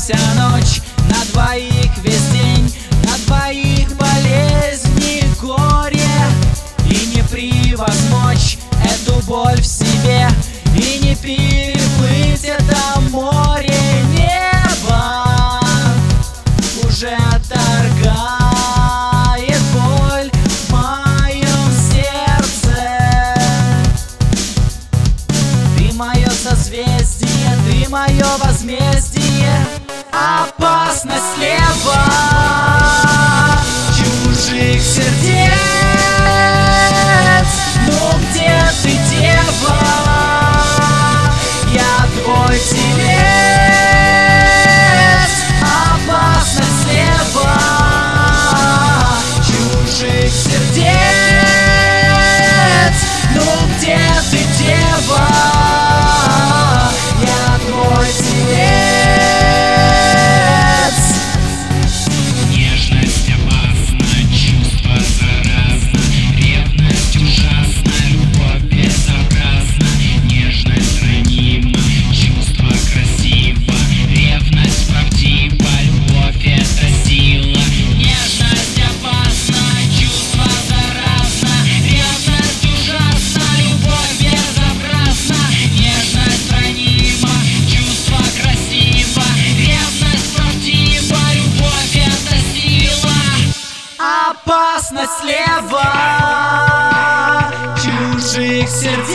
вся ночь, на двоих весь день, на двоих болезни, горе. И не превозмочь эту боль в себе, и не переплыть это море. Небо уже отторгает боль в моем сердце. Ты мое созвездие, ты мое возмездие. Опасность слева чужих сердец. Ну где ты, дева? Я твой телец. Опасность слева чужих сердец. Ну где ты, дева? Я твой телец. Нежность опасна, чувство заразно, ревность ужасна, любовь безобразна. Нежность ранима, чувство красиво, ревность правдива, любовь это сила. Нежность опасна, чувство заразно, ревность ужасна, любовь безобразна. Нежность ранима, чувство красиво, ревность правдива, любовь это сила. Опасность слева чужих сердец.